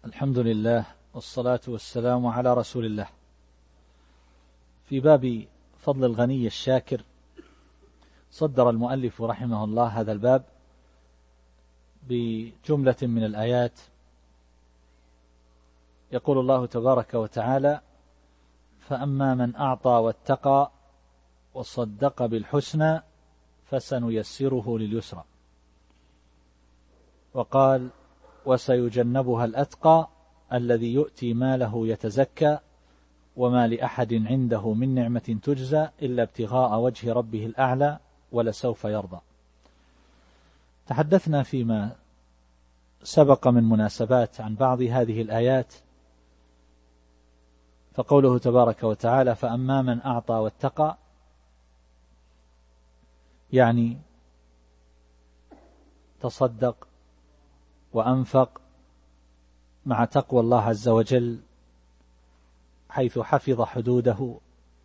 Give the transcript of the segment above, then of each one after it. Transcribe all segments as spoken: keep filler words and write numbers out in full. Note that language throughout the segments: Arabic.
الحمد لله والصلاة والسلام على رسول الله. في باب فضل الغني الشاكر صدر المؤلف رحمه الله هذا الباب بجملة من الآيات. يقول الله تبارك وتعالى: فأما من أعطى واتقى وصدق بالحسنى فسنيسره لليسرى. وقال: وسيجنبها الأتقى الذي يؤتي ماله يتزكى وما لأحد عنده من نعمة تجزى إلا ابتغاء وجه ربه الأعلى ولسوف يرضى. تحدثنا فيما سبق من مناسبات عن بعض هذه الآيات. فقوله تبارك وتعالى: فأما من أعطى واتقى، يعني تصدق وأنفق مع تقوى الله عز وجل، حيث حفظ حدوده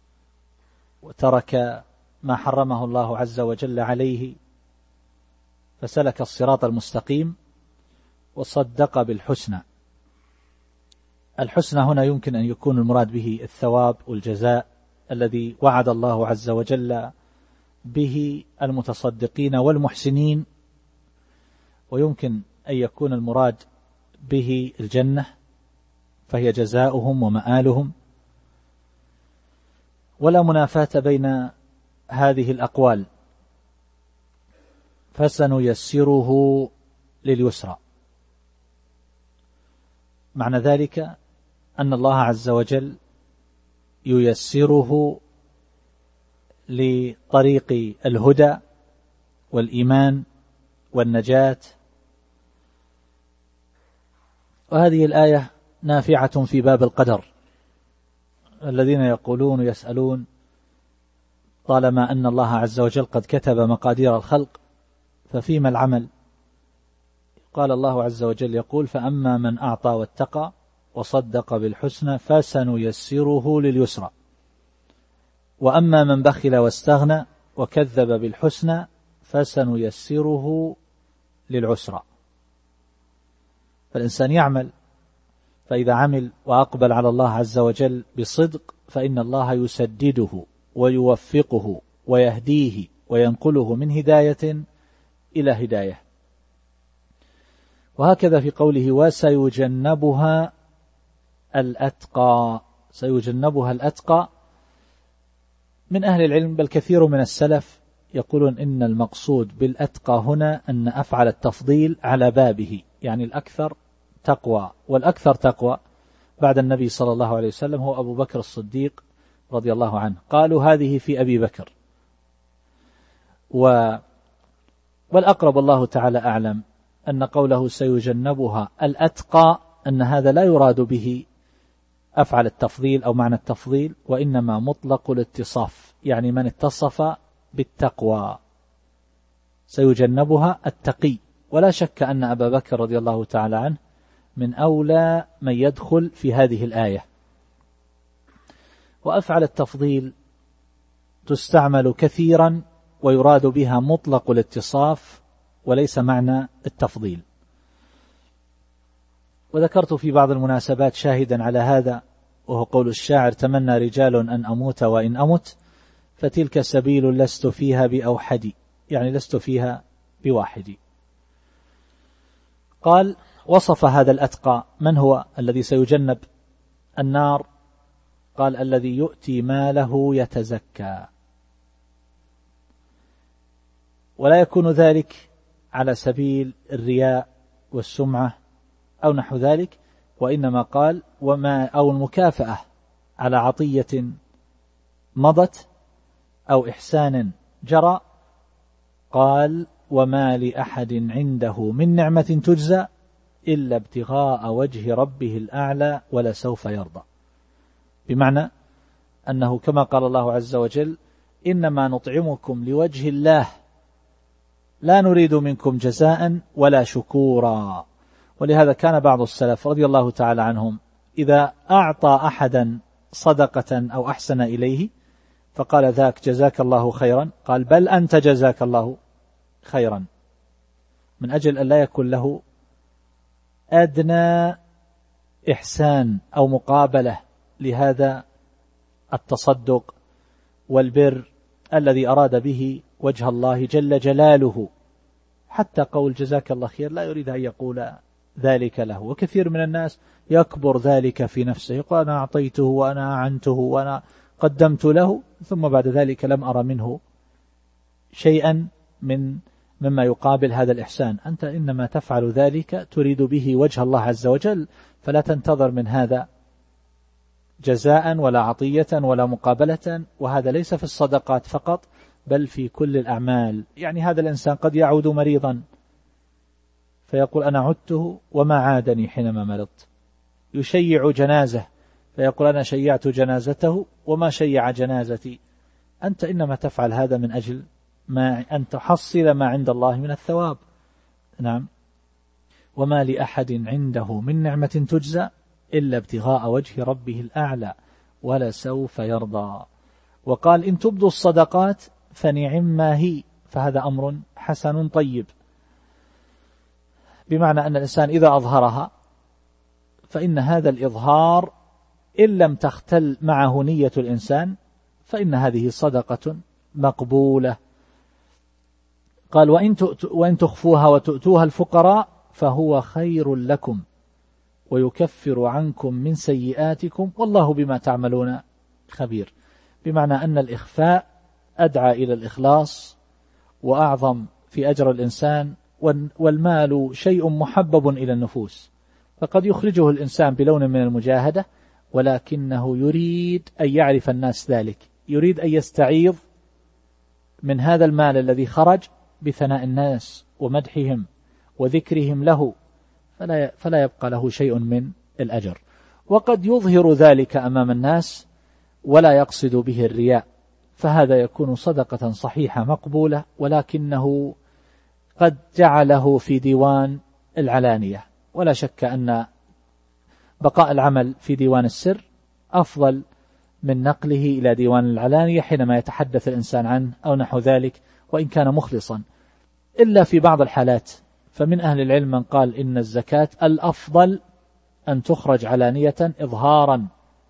وترك ما حرمه الله عز وجل عليه، فسلك الصراط المستقيم وصدق بالحسنى. الحسنى هنا يمكن أن يكون المراد به الثواب والجزاء الذي وعد الله عز وجل به المتصدقين والمحسنين، ويمكن أن يكون المراد به الجنة فهي جزاؤهم ومآلهم. ولا منافاة بين هذه الأقوال. فسنيسره لليسرى، معنى ذلك أن الله عز وجل ييسره لطريق الهدى والإيمان والنجاة. وهذه الآية نافعة في باب القدر. الذين يقولون يسألون: طالما أن الله عز وجل قد كتب مقادير الخلق ففيما العمل؟ قال الله عز وجل يقول: فأما من أعطى واتقى وصدق بالحسنى فسنيسره لليسرى، وأما من بخل واستغنى وكذب بالحسنى فسنيسره للعسرى. فالإنسان يعمل، فإذا عمل وأقبل على الله عز وجل بصدق فإن الله يسدده ويوفقه ويهديه وينقله من هداية إلى هداية. وهكذا في قوله: وسيجنبها الأتقى. سيجنبها الأتقى، من أهل العلم بل كثير من السلف يقولون إن المقصود بالأتقى هنا أن أفعل التفضيل على بابه، يعني الأكثر تقوى، والأكثر تقوى بعد النبي صلى الله عليه وسلم هو أبو بكر الصديق رضي الله عنه. قالوا هذه في أبي بكر، و والأقرب الله تعالى أعلم أن قوله سيجنبها الأتقى أن هذا لا يراد به أفعل التفضيل أو معنى التفضيل، وإنما مطلق الاتصاف، يعني من اتصف بالتقوى سيجنبها التقي. ولا شك أن أبا بكر رضي الله تعالى عنه من أولى من يدخل في هذه الآية. وأفعل التفضيل تستعمل كثيرا ويراد بها مطلق الاتصاف وليس معنى التفضيل. وذكرت في بعض المناسبات شاهدا على هذا، وهو قول الشاعر: تمنى رجال أن أموت وإن أمت فتلك سبيل لست فيها بأوحدي، يعني لست فيها بواحدي. قال: وصف هذا الأتقى من هو الذي سيجنب النار؟ قال: الذي يؤتي ماله يتزكى. ولا يكون ذلك على سبيل الرياء والسمعة أو نحو ذلك، وإنما قال: وما أو المكافأة على عطية مضت أو إحسان جرى. قال: وما لأحد عنده من نعمة تجزى إلا ابتغاء وجه ربه الأعلى ولسوف يرضى. بمعنى أنه كما قال الله عز وجل: إنما نطعمكم لوجه الله لا نريد منكم جزاء ولا شكورا. ولهذا كان بعض السلف رضي الله تعالى عنهم إذا أعطى أحدا صدقة أو أحسن إليه فقال ذاك جزاك الله خيرا، قال: بل أنت جزاك الله خيرا، من أجل أن لا يكون له أدنى إحسان أو مقابلة لهذا التصدق والبر الذي أراد به وجه الله جل جلاله. حتى قول جزاك الله خير لا يريد أن يقول ذلك له. وكثير من الناس يكبر ذلك في نفسه، يقول أنا أعطيته وأنا أعنته وأنا قدمت له، ثم بعد ذلك لم أرى منه شيئا من مما يقابل هذا الإحسان. أنت إنما تفعل ذلك تريد به وجه الله عز وجل، فلا تنتظر من هذا جزاء ولا عطية ولا مقابلة. وهذا ليس في الصدقات فقط بل في كل الأعمال. يعني هذا الإنسان قد يعود مريضا فيقول أنا عدته وما عادني حينما مرضت. يشيع جنازة فيقول أنا شيعت جنازته وما شيع جنازتي. أنت إنما تفعل هذا من أجل ما أن تحصل ما عند الله من الثواب. نعم. وما لأحد عنده من نعمة تجزى إلا ابتغاء وجه ربه الأعلى ولسوف يرضى. وقال إن تبدوا الصدقات فنعم ما هي، فهذا أمر حسن طيب، بمعنى أن الإنسان إذا أظهرها فإن هذا الإظهار إن لم تختل معه نية الإنسان فإن هذه صدقة مقبولة. قال وإن, وإن تخفوها وتؤتوها الفقراء فهو خير لكم ويكفر عنكم من سيئاتكم والله بما تعملون خبير. بمعنى أن الإخفاء أدعى إلى الإخلاص وأعظم في أجر الإنسان، والمال شيء محبب إلى النفوس، فقد يخرجه الإنسان بلون من المجاهدة ولكنه يريد أن يعرف الناس ذلك، يريد أن يستعيض من هذا المال الذي خرج بثناء الناس ومدحهم وذكرهم له، فلا, فلا يبقى له شيء من الأجر. وقد يظهر ذلك أمام الناس ولا يقصد به الرياء، فهذا يكون صدقة صحيحة مقبولة، ولكنه قد جعله في ديوان العلانية. ولا شك أن بقاء العمل في ديوان السر أفضل من نقله إلى ديوان العلانية حينما يتحدث الإنسان عنه أو نحو ذلك، وإن كان مخلصا، إلا في بعض الحالات. فمن أهل العلم من قال إن الزكاة الأفضل أن تخرج علانية إظهارا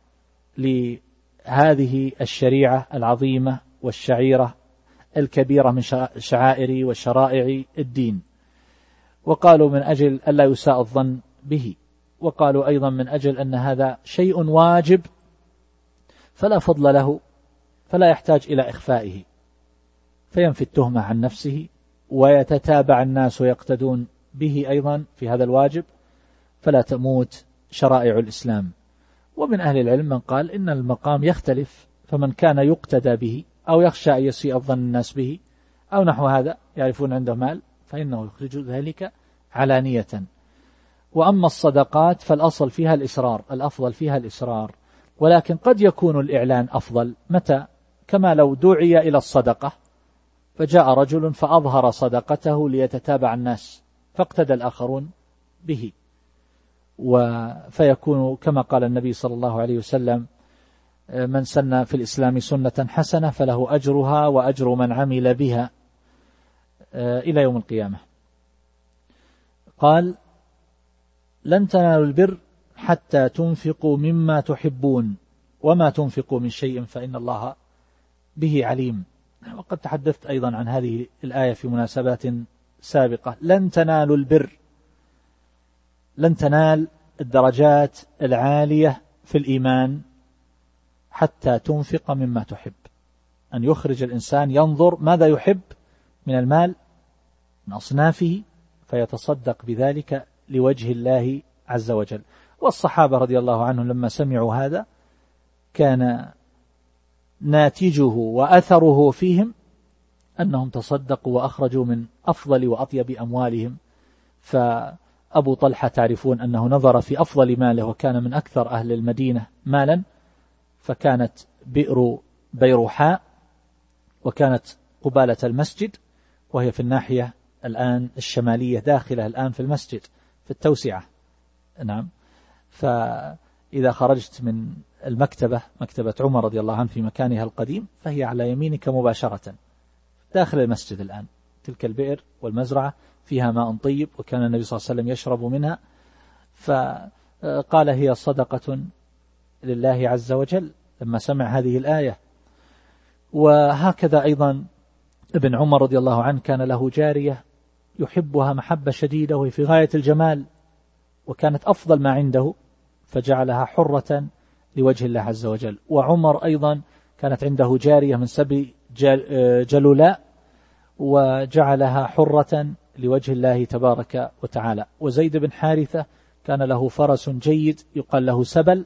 لهذه الشريعة العظيمة والشعيرة الكبيرة من شعائر وشرائع الدين. وقالوا من أجل ألا يساء الظن به، وقالوا أيضا من أجل أن هذا شيء واجب فلا فضل له، فلا يحتاج إلى إخفائه، فينفي التهمة عن نفسه ويتتابع الناس ويقتدون به أيضا في هذا الواجب، فلا تموت شرائع الإسلام. ومن أهل العلم من قال إن المقام يختلف، فمن كان يقتدى به أو يخشى أن يسيء الظن الناس به أو نحو هذا يعرفون عنده مال فإنه يخرج ذلك علانية. وأما الصدقات فالأصل فيها الإسرار، الأفضل فيها الإسرار، ولكن قد يكون الإعلان أفضل. متى؟ كما لو دعي إلى الصدقة فجاء رجل فأظهر صدقته ليتتابع الناس فاقتدى الآخرون به، فيكون كما قال النبي صلى الله عليه وسلم من سن في الإسلام سنة حسنة فله أجرها وأجر من عمل بها إلى يوم القيامة. قال لن تنالوا البر حتى تنفقوا مما تحبون وما تنفقوا من شيء فإن الله به عليم. وقد تحدثت أيضا عن هذه الآية في مناسبات سابقة. لن تنالوا البر، لن تنال الدرجات العالية في الإيمان حتى تنفق مما تحب. أن يخرج الإنسان ينظر ماذا يحب من المال من أصنافه فيتصدق بذلك لوجه الله عز وجل. والصحابة رضي الله عنهم لما سمعوا هذا كان ناتجه وأثره فيهم أنهم تصدقوا وأخرجوا من أفضل وأطيب أموالهم. فأبو طلحة تعرفون أنه نظر في أفضل ماله وكان من أكثر أهل المدينة مالا، فكانت بئر بيروحاء وكانت قبالة المسجد، وهي في الناحية الآن الشمالية داخلة الآن في المسجد في التوسعة. نعم. فإذا خرجت من المكتبة مكتبة عمر رضي الله عنه في مكانها القديم فهي على يمينك مباشرة داخل المسجد الآن. تلك البئر والمزرعة فيها ماء طيب وكان النبي صلى الله عليه وسلم يشرب منها. قال هي صدقة لله عز وجل لما سمع هذه الآية. وهكذا أيضا ابن عمر رضي الله عنه كان له جارية يحبها محبة شديدة وهي في غاية الجمال وكانت أفضل ما عنده فجعلها حرة لوجه الله عز وجل. وعمر أيضا كانت عنده جارية من سبي جلولاء وجعلها حرة لوجه الله تبارك وتعالى. وزيد بن حارثة كان له فرس جيد يقال له سبل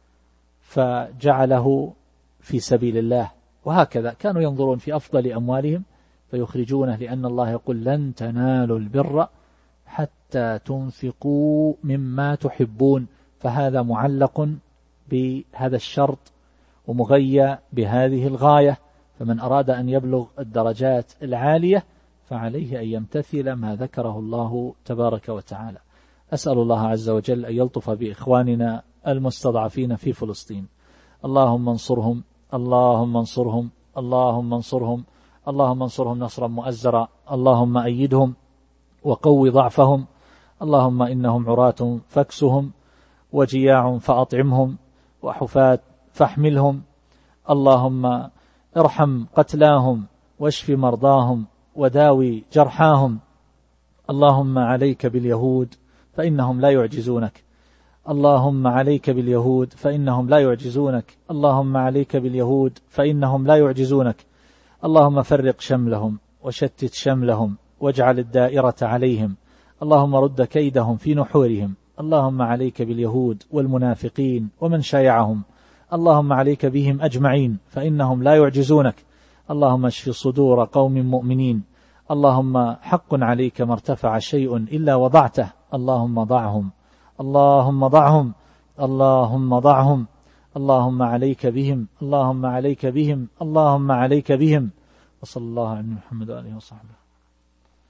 فجعله في سبيل الله. وهكذا كانوا ينظرون في أفضل أموالهم فيخرجونه، لأن الله يقول لن تنالوا البر حتى تنفقوا مما تحبون، فهذا معلق بهذا الشرط ومغيى بهذه الغاية. فمن أراد أن يبلغ الدرجات العالية فعليه أن يمتثل ما ذكره الله تبارك وتعالى. أسأل الله عز وجل أن يلطف بإخواننا المستضعفين في فلسطين. اللهم انصرهم، اللهم انصرهم، اللهم انصرهم، اللهم انصرهم نصرا مؤزرا، اللهم أيدهم وقوي ضعفهم، اللهم إنهم عراة فاكسهم وجياع فأطعمهم وحفاة فاحملهم، اللهم ارحم قتلاهم واشف مرضاهم وداوي جرحاهم، اللهم عليك باليهود فإنهم لا يعجزونك، اللهم عليك باليهود فإنهم لا يعجزونك، اللهم عليك باليهود فإنهم لا يعجزونك، اللهم فرق شملهم وشتت شملهم واجعل الدائرة عليهم، اللهم رد كيدهم في نحورهم، اللهم عليك باليهود والمنافقين ومن شايعهم، اللهم عليك بهم أجمعين فإنهم لا يعجزونك، اللهم اشف صدور قوم مؤمنين، اللهم حق عليك ما ارتفع شيء إلا وضعته، اللهم ضعهم، اللهم ضعهم، اللهم ضعهم، اللهم عليك بهم، اللهم عليك بهم، اللهم عليك بهم. وصلى الله على محمد وآله وصحبه.